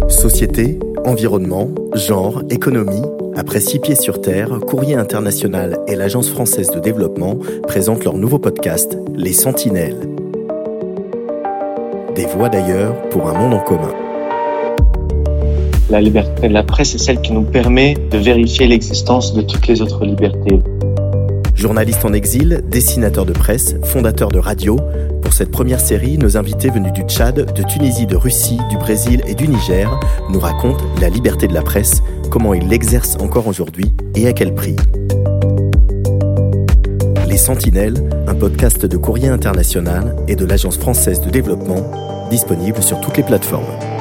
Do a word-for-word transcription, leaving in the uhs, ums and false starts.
Société, environnement, genre, économie. Après six pieds sur terre, Courrier International et l'Agence française de développement présentent leur nouveau podcast, Les Sentinelles. Des voix d'ailleurs pour un monde en commun. La liberté de la presse est celle qui nous permet de vérifier l'existence de toutes les autres libertés. Journaliste en exil, dessinateur de presse, fondateur de radio, pour cette première série, nos invités venus du Tchad, de Tunisie, de Russie, du Brésil et du Niger nous racontent la liberté de la presse, comment ils l'exercent encore aujourd'hui et à quel prix. Les Sentinelles, un podcast de Courrier International et de l'Agence française de développement, disponible sur toutes les plateformes.